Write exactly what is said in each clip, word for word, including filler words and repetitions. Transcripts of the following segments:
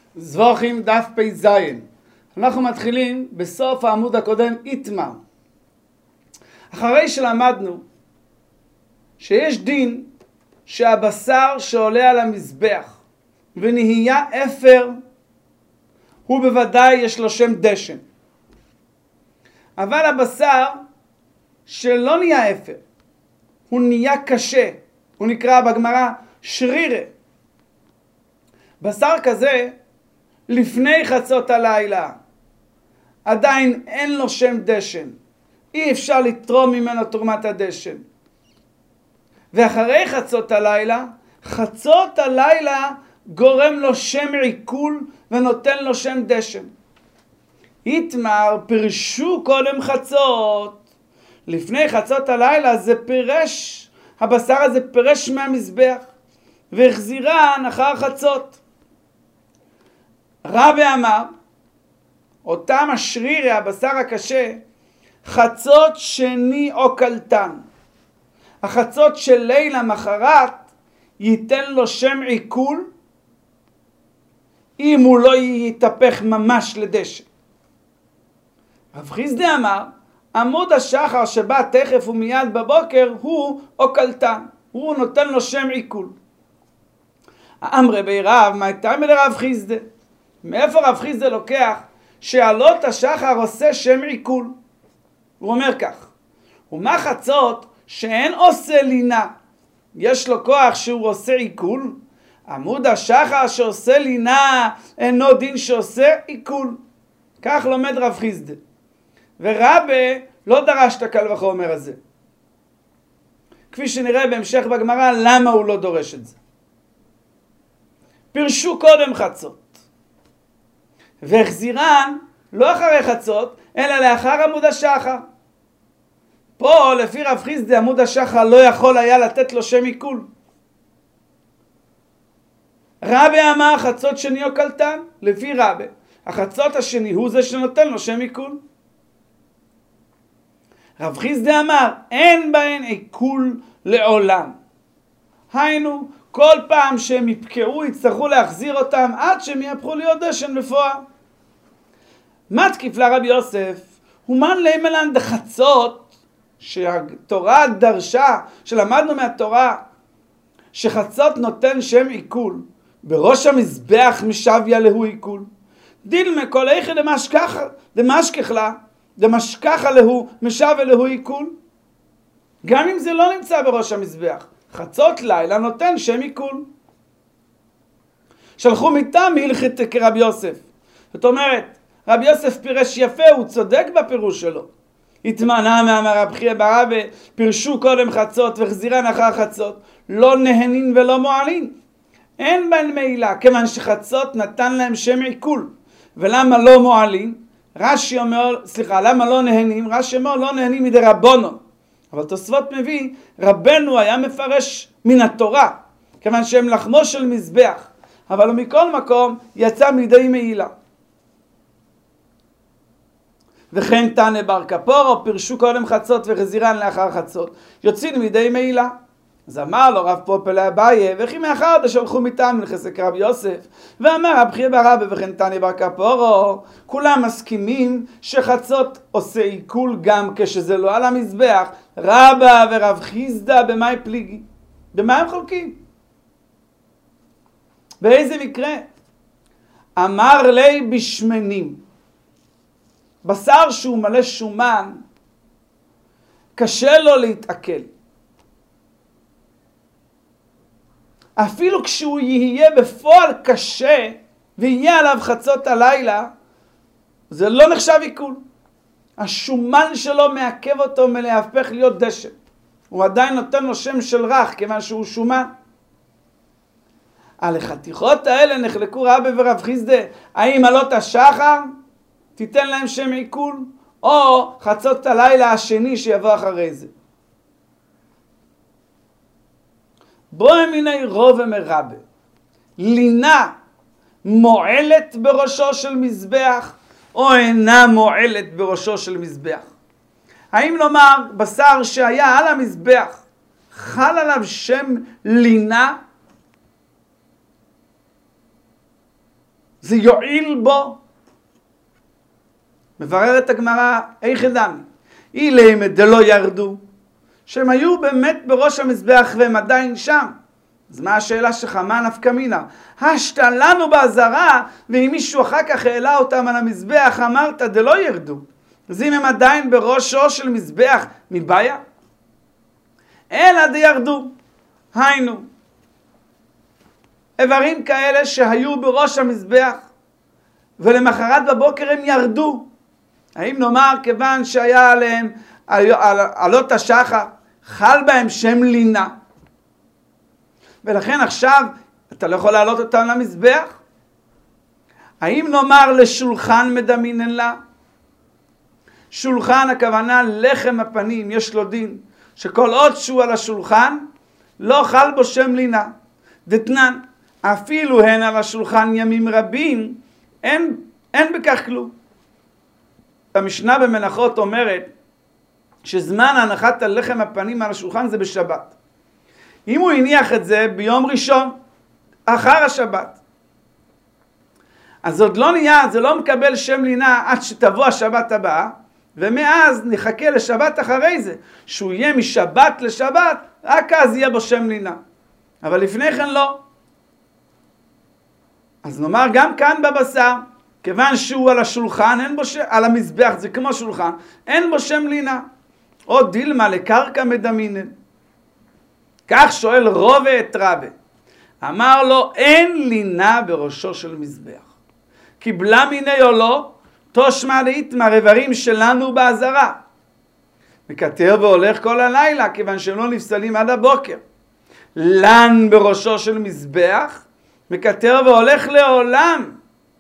זבוכים דף פי זין. אנחנו מתחילים בסוף העמוד הקודם איתמר. אחרי שלמדנו שיש דין שהבשר שעולה על המזבח ונהיה אפר, הוא בוודאי יש לו שם דשן. אבל הבשר שלא נהיה אפר, הוא נהיה קשה, הוא נקרא בגמרא שרירה. בשר כזה לפני חצות הלילה עדיין אין לו שם דשן, אי אפשר לתרום ממנו תרומת הדשן. ואחרי חצות הלילה, חצות הלילה גורם לו שם עיכול ונותן לו שם דשן. איתמר פירשו קודם חצות, לפני חצות הלילה זה פירש, הבשר הזה פירש מהמזבח והחזירן אחר חצות. רבי אמר, אותם השרירי, הבשר הקשה, חצות שני או קלטן. החצות של לילה מחרת ייתן לו שם עיכול, אם הוא לא יתהפך ממש לדשן. רב חיסדא אמר, עמוד השחר שבא תכף ומיד בבוקר הוא או קלטן, הוא נותן לו שם עיכול. אמרי בי רב, מה תמי לרב חיסדא? מאיפה רב חיסדא לוקח שעלות השחר עושה שם עיכול? הוא אומר כך, ומה חצות שאין עושה לינה, יש לו כוח שהוא עושה עיכול? עמוד השחר שעושה לינה אינו דין שעושה עיכול. כך לומד רב חיסדא. ורבי לא דרש את הקל וחומר הזה. כפי שנראה בהמשך בגמרא למה הוא לא דורש את זה. פירשו קודם חצות. והחזירן לא אחרי חצות, אלא לאחר עמוד השחר. פה לפי רב חיסדא עמוד השחר לא יכול היה לתת לו שם עיכול. רבי אמר חצות שני או קלטן, לפי רבי החצות השני הוא זה שנותן לו שם עיכול. רב חיסדא אמר אין בהן עיכול לעולם, היינו כל פעם שהם יפקעו יצטרכו להחזיר אותם עד שהם יהפכו להיות דשן בפועל. מתקיף לרבי יוסף, ומן לימלן דחצות, שהתורה דרשה, שלמדנו מהתורה, שחצות נותן שם עיכול, בראש המזבח משוויה להו עיכול. דילמה כל איכא דמשכח לה, דמשכח להו משוויה להו עיכול. גם אם זה לא נמצא בראש המזבח, חצות לילה נותן שם עיכול. שלחו מטעם הלכת כרבי יוסף. זאת אומרת, רבי יוסף פירש יפה, הוא צודק בפירוש שלו. התמנה מאמר רב חייא בר אבא, פירשו קודם חצות וחזירן אחר חצות, לא נהנין ולא מועלין. אין בהן מעילה, כיוון שחצות נתן להם שם עיכול. ולמה לא מועלין? רש"י אומר, סליחה, למה לא נהנים? רש"י אומר לא נהנים מדי רבונו. אבל תוספות מביא, רבנו היה מפרש מן התורה, כיוון שהם לחמו של מזבח, אבל הוא מכל מקום יצא מידי מעילה. וכן תנא בר קפורו, פירשו קודם חצות וחזירן לאחר חצות, יוצאים מידי מעילה. אז אמר לו רב פופא לאביי, וכי מאחר דשלחו מטעם לחזק רבי יוסף, ואמר רב חייא בר אבא וכן תנא בר קפורו, כולם מסכימים שחצות עושה עיכול גם כשזה לא על המזבח. רבא ורב חיסדא במאי פליגי? במה הם חולקים? באיזה מקרה? אמר לי בשמנים, בשר שהוא מלא שומן קשה לו להתעכל, אפילו כשהוא יהיה בפועל קשה ויהיה עליו חצות הלילה, זה לא נחשב עיכול. השומן שלו מעכב אותו מלהפך להיות דשן, הוא עדיין נותן לו שם של רך כיוון שהוא שומן. על החתיכות האלה נחלקו רבי ורב חיסדא, האם עלות השחר תיתן להם שם עיכול, או חצות הלילה השני שיבוא אחרי זה. בואי מיני רוב מרבה, לינה מועלת בראשו של מזבח או אינה מועלת בראשו של מזבח? האם לומר בשר שהיה על המזבח חל עליו שם לינה זה יועיל בו. מבררת הגמרא, איך דמי? אילם דלא ירדו, שהם היו באמת בראש המזבח והם עדיין שם. אז מה השאלה שלך? מה נפקא מינה? השתלנו בעזרה, ואם מישהו אחר כך העלה אותם על המזבח, אמרת דלא ירדו. אז אם הם עדיין בראשו של מזבח, מבעיה? אלא דירדו. היינו, איברים כאלה שהיו בראש המזבח, ולמחרת בבוקר הם ירדו. האם נאמר כיוון שהיה עליהם על, על, עלות השחר, חל בהם שם לינה, ולכן עכשיו אתה לא יכול להעלות אותם למזבח? האם נאמר לשולחן מדמינן לה? שולחן הכוונה לחם הפנים, יש לו דין, שכל עוד שהוא על השולחן, לא חל בו שם לינה. דתנן, אפילו הן על השולחן ימים רבים, אין, אין בכך כלום. המשנה במנחות אומרת, שזמן הנחת הלחם הפנים על השולחן זה בשבת. אם הוא הניח את זה ביום ראשון, אחר השבת, אז עוד לא נהיה, זה לא מקבל שם לינה עד שתבוא השבת הבאה, ומאז נחכה לשבת אחרי זה, שהוא יהיה משבת לשבת, רק אז יהיה בו שם לינה. אבל לפני כן לא. אז נאמר גם כאן בבשר, כיוון שהוא על השולחן, אין בו ש... על המזבח, זה כמו שולחן, אין בו שם לינה. או דילמה לקרקע מדמינן. כך שואל רובה את רבה. אמר לו, אין לינה בראשו של מזבח. קיבלה מיני או לא, תושמע להתמר איברים שלנו בעזרה. מקטר והולך כל הלילה, כיוון שהם לא נפסלים עד הבוקר. לן בראשו של מזבח, מקטר והולך לעולם.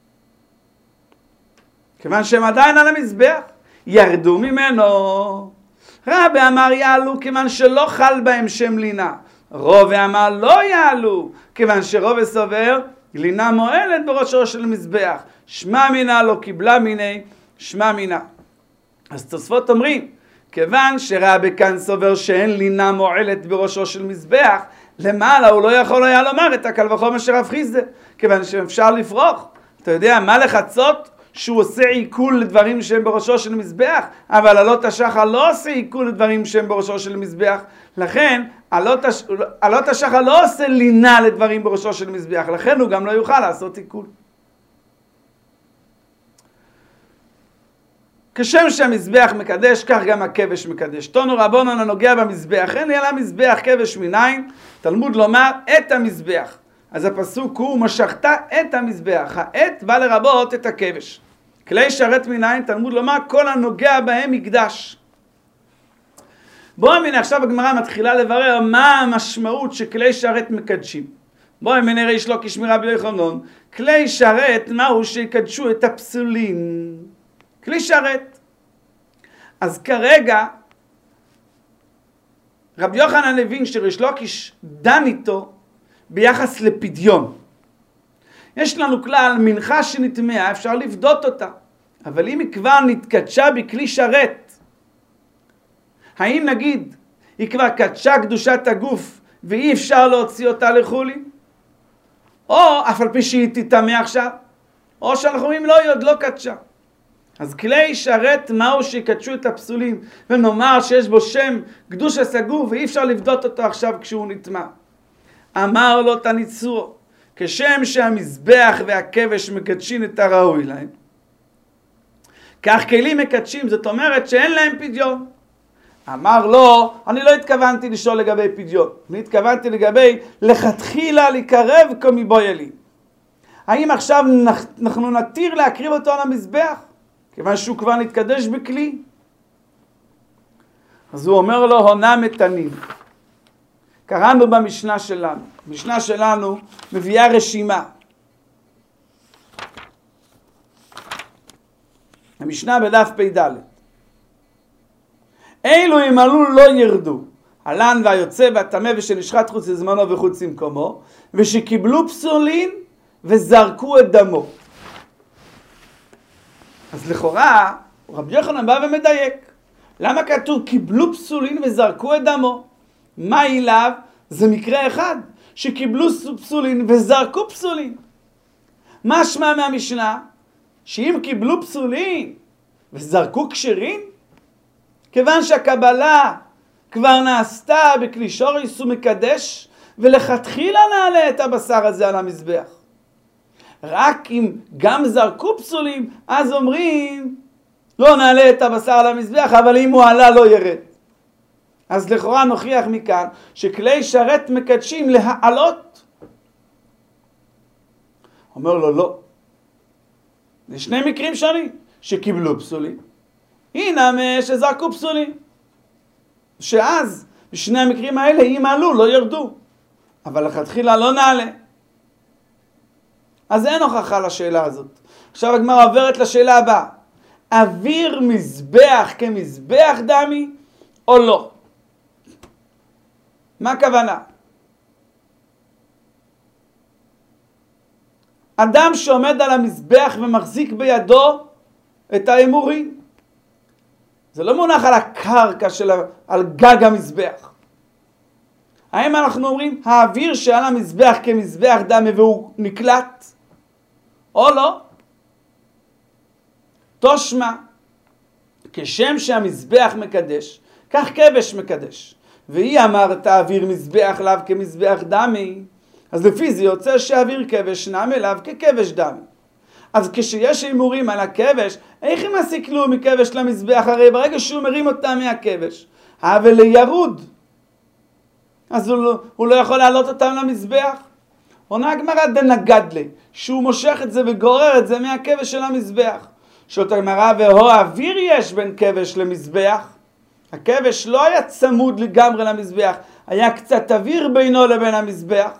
כיוון שהם עדיין על המזבח, ירדו ממנו. רבי אמר יעלו, כיוון שלא חל בהם שם לינה. רובה אמר לא יעלו, כיוון שרובה סובר, לינה מועלת בראשו של מזבח. שמע מינה לא קיבלה מיני, שמע מינה. אז תוספות אומרים, כיוון שרבי כאן סובר שאין לינה מועלת בראשו של מזבח, למעלה הוא לא יכול היה לומר את הקל וחומר של רב חיסדא, כיוון שאפשר לפרוח. אתה יודע מה לחצות? שהוא עושה עיכול לדברים שהם בראשו של מזבח, אבל עלות השחר לא עושה עיכול לדברים שהם בראשו של מזבח. לכן עלות, הש... עלות השחר לא עושה לינה לדברים בראשו של מזבח, לכן הוא גם לא יוכל לעשות עיכול. כשם שהמזבח מקדש, כך גם הכבש מקדש. תונו רבונן הנוגע במזבח, אין לי על המזבח כבש מניין, תלמוד לומר את המזבח. אז הפסוק הוא משכת את המזבח, העת בא לרבות את הכבש. כלי שרת מניין, תלמוד לומר כל הנוגע בהם מקדש. בואו הנה עכשיו הגמרא מתחילה לברר מה המשמעות שכלי שרת מקדשים. בואו הנה נראה יש לו כשמירה ביוחנן, כלי שרת מהו שיקדשו את הפסולים. כלי שרת. אז כרגע רבי יוחנן הבין שריש לוקיש דן איתו ביחס לפדיון. יש לנו כלל, מנחה שנטמעה, אפשר לבדות אותה. אבל אם היא כבר נתקדשה בכלי שרת, האם נגיד, היא כבר קדשה קדושת הגוף, ואי אפשר להוציא אותה לחולי? או אף על פי שהיא תטמא עכשיו? או שאנחנו אומרים לא, היא עוד לא קדשה. אז כלי שרת מהו שיקדשו את הפסולים, ונאמר שיש בו שם קדושת הגוף, ואי אפשר לבדות אותו עכשיו כשהוא נטמא. אמר לו תניצור, כשם שהמזבח והכבש מקדשים את הראוי להם, כך כלים מקדשים, זאת אומרת שאין להם פדיון. אמר לו, אני לא התכוונתי לשאול לגבי פדיון, אני התכוונתי לגבי לכתחילה לקרב כמבוי לי. האם עכשיו אנחנו נתיר להקריב אותו על המזבח, כיוון שהוא כבר נתקדש בכלי? אז הוא אומר לו, הונה מתנים. קראנו במשנה שלנו. המשנה שלנו מביאה רשימה. המשנה בדף פ"ד. אילו ימלאו לא ירדו, הלן והיוצא והטמא ושנשחט חוץ לזמנו וחוץ למקומו, ושקיבלו פסולין וזרקו את דמו. אז לכאורה רבי יוחנן בא ומדייק. למה כתוב קיבלו פסולין וזרקו את דמו? מה אליו? זה מקרה אחד, שקיבלו פסולין וזרקו פסולין. משמע מהמשנה, שאם קיבלו פסולים וזרקו כשרים, כיוון שהקבלה כבר נעשתה בכלי שוריס ומקדש, ולכתחילה נעלה את הבשר הזה על המזבח. רק אם גם זרקו פסולים, אז אומרים, לא נעלה את הבשר על המזבח, אבל אם הוא עלה לא ירד. אז לכאורה נוכיח מכאן שכלי שרת מקדשים להעלות. אומר לו לא. זה שני מקרים שונים שקיבלו פסולים. הנה שזרקו פסולים. שאז בשני המקרים האלה אם עלו לא ירדו. אבל לכתחילה לא נעלה. אז אין הוכחה לשאלה הזאת. עכשיו הגמרא עוברת לשאלה הבאה. אוויר מזבח כמזבח דמי או לא? מה הכוונה? אדם שעומד על המזבח ומחזיק בידו את האמורים. זה לא מונח על הקרקע של, על גג המזבח. האם אנחנו אומרים האוויר שעל המזבח כמזבח דמי והוא נקלט? או לא? תושמע, כשם שהמזבח מקדש, כך כבש מקדש. והיא אמרת האוויר מזבח לאו כמזבח דמי, אז לפי זה יוצא שהאוויר כבש נם אליו ככבש דמי. אז כשיש הימורים על הכבש, איך הם עסיקלו מכבש למזבח? הרי ברגע שהוא מרים אותם מהכבש, אבל ירוד, אז הוא לא, הוא לא יכול להעלות אותם למזבח. עונה הגמרא דנגד לי, שהוא מושך את זה וגורר את זה מהכבש של המזבח. שואלת הגמרא, והו אוויר יש בין כבש למזבח? הכבש לא היה צמוד לגמרי למזבח, היה קצת אוויר בינו לבין המזבח.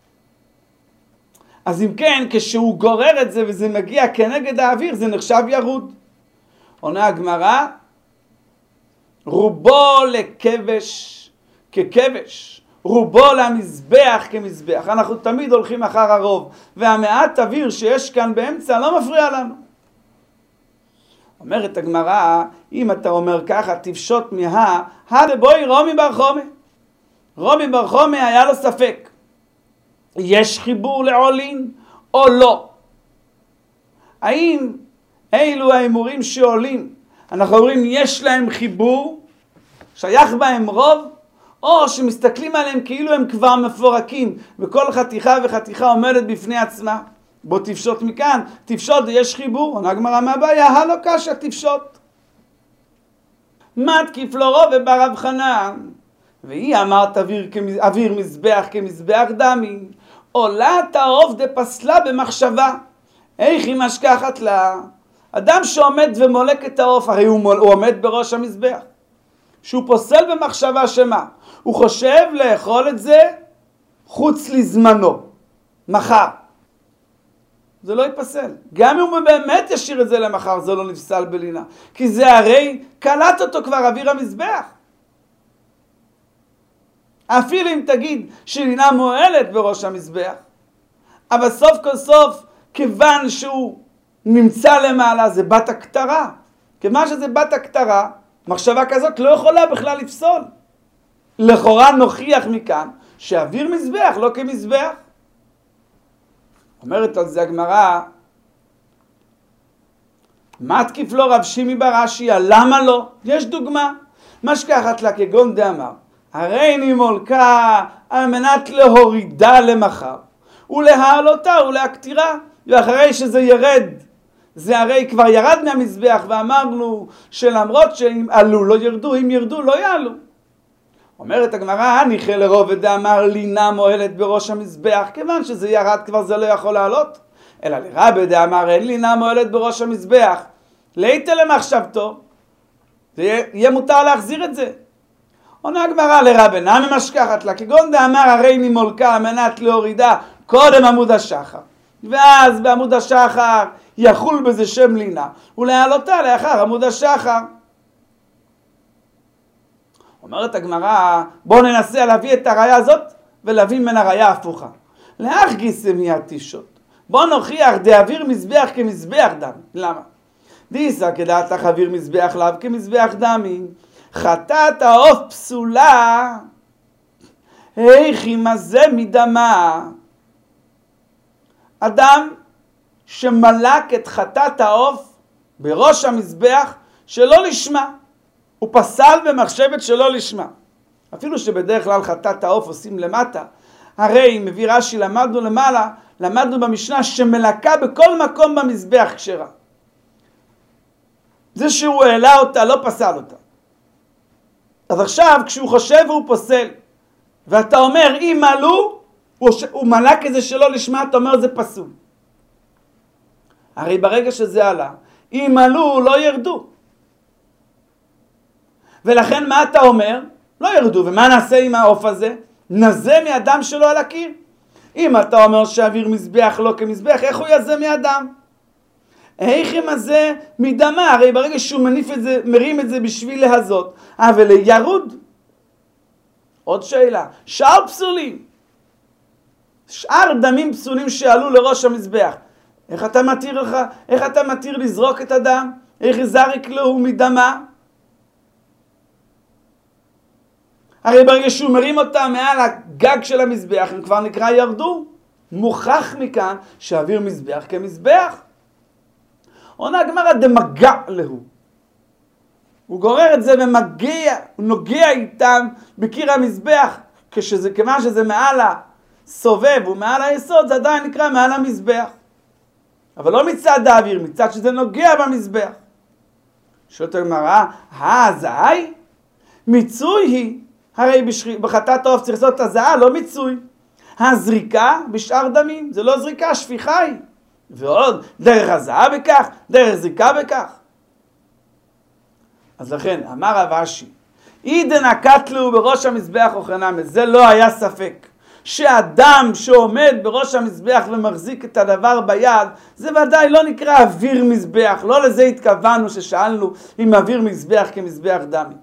אז אם כן, כשהוא גורר את זה וזה מגיע כנגד האוויר, זה נחשב ירוד. עונה הגמרא, רובו לכבש ככבש, רובו למזבח כמזבח. אנחנו תמיד הולכים אחר הרוב, והמעט אוויר שיש כאן באמצע לא מפריע לנו. אומרת הגמרא, אם אתה אומר ככה, תפשוט מה, הלבוי רומי בר חומי. רומי בר חומי היה לו ספק. יש חיבור לעולין או לא? האם אילו האמורים שעולים, אנחנו אומרים יש להם חיבור, שייך בהם רוב, או שמסתכלים עליהם כאילו הם כבר מפורקים, וכל חתיכה וחתיכה עומדת בפני עצמה? בוא תפשוט מכאן, תפשוט, יש חיבור. עונה הגמרא, מה הבעיה? הלא קשה, תפשוט. מתקיף לו רוב ובר רב חנן, והיא אמרת אוויר, אוויר מזבח כמזבח דמי, עולה תערוף דפסלה במחשבה. איך היא משכחת לה? אדם שעומד ומולק את העוף, הרי הוא, מול, הוא עומד בראש המזבח. שהוא פוסל במחשבה שמה? הוא חושב לאכול את זה חוץ לזמנו, מחר. זה לא ייפסל. גם אם הוא באמת ישאיר את זה למחר, זה לא נפסל בלינה. כי זה הרי קלט אותו כבר אוויר המזבח. אפילו אם תגיד שלינה מועלת בראש המזבח, אבל סוף כל סוף, כיוון שהוא נמצא למעלה, זה בת הכתרה. כיוון שזה בת הכתרה, מחשבה כזאת לא יכולה בכלל לפסול. לכאורה נוכיח מכאן שאוויר מזבח לא כמזבח. אומרת על זה הגמרא, מתקיף לו רב שימי בר אשיה, למה לא? יש דוגמה. משכחת לה כגון דאמר, הרי נימולקה על מנת להורידה למחר, ולהעלותה ולהקטירה, ואחרי שזה ירד, זה הרי כבר ירד מהמזבח, ואמרנו שלמרות שאם עלו לא ירדו, אם ירדו לא יעלו. אומרת הגמרא, ניחא לרוב ודאמר לינה מועלת בראש המזבח, כיוון שזה ירד כבר זה לא יכול לעלות. אלא לרבי דאמר אין לינה מועלת בראש המזבח, ליתא למחשבתו, זה יהיה, יהיה מותר להחזיר את זה. עונה הגמרא לרבי נמי משכחת לה, כגון דאמר הרי נימולקה על מנת להורידה קודם עמוד השחר, ואז בעמוד השחר יחול בזה שם לינה, ולהעלותה לאחר עמוד השחר. אומרת הגמרא, בואו ננסה להביא את הראיה הזאת ולהביא מן הראיה הפוכה. לאח גיסא מיד תפשוט. בואו נוכיח דאוויר מזבח כמזבח דמי. למה? דיסא כדעתך אוויר מזבח לאו כמזבח דמי. חטאת העוף פסולה, היכי מזה מדמה. אדם שמלק את חטאת העוף בראש המזבח שלא לשמה. הוא פסל במחשבת שלא לשמה. אפילו שבדרך כלל חטאת העוף עושים למטה. הרי מביא רש"י, למדנו למעלה, למדנו במשנה שמלקה בכל מקום במזבח כשרה. זה שהוא העלה אותה, לא פסל אותה. אז עכשיו כשהוא חושב והוא פוסל, ואתה אומר אם מלאו, הוא, הוא מלק את זה שלא לשמה, אתה אומר זה פסול. הרי ברגע שזה עלה, אם מלאו לא ירדו. ולכן מה אתה אומר? לא ירדו. ומה נעשה עם העוף הזה? נזה מאדם שלו על הקיר. אם אתה אומר שאוויר מזבח לא כמזבח, איך הוא יזה מאדם? איך ימזה מדמה? הרי ברגע שהוא מניף את זה, מרים את זה בשביל להזות, אבל ירוד. עוד שאלה, שאר פסולים, שאר דמים פסולים שעלו לראש המזבח, איך אתה מתיר לך, איך אתה מתיר לזרוק את הדם? איך יזרק לו מדמה? הרי ברגע שהוא מרים אותה מעל הגג של המזבח, הם כבר נקרא ירדו. מוכח מכאן שאוויר מזבח כמזבח. עונה הגמרא דמגע להו. הוא גורר את זה ומגיע, הוא נוגע איתם בקיר המזבח, כשזה, כיוון שזה מעל הסובב ומעל היסוד, זה עדיין נקרא מעל המזבח. אבל לא מצד האוויר, מצד שזה נוגע במזבח. שואלת הגמרא, הזעי? מיצוי היא. הרי בחטאת העוף צריך לעשות את הזעה, לא מיצוי. הזריקה בשאר דמים, זה לא זריקה, שפיכה היא. ועוד, דרך הזעה בכך, דרך זריקה בכך. אז לכן, אמר רב אשי, אידן הקטלו בראש המזבח אוכנמי, זה לא היה ספק. שאדם שעומד בראש המזבח ומחזיק את הדבר ביד, זה ודאי לא נקרא אוויר מזבח. לא לזה התכוונו ששאלנו אם אוויר מזבח כמזבח דמי.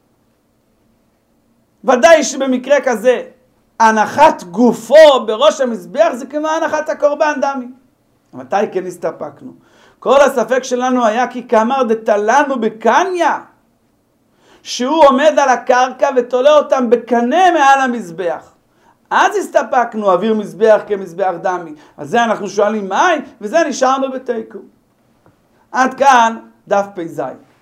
ודאי שבמקרה כזה, הנחת גופו בראש המזבח זה כמו הנחת הקורבן דמי. מתי כן הסתפקנו? כל הספק שלנו היה כי כאמר דתלנו בקניה, שהוא עומד על הקרקע ותולה אותם בקנה מעל המזבח. אז הסתפקנו אוויר מזבח כמזבח דמי. אז זה אנחנו שואלים מהי, וזה נשארנו בתיקו. עד כאן דף פ"ז.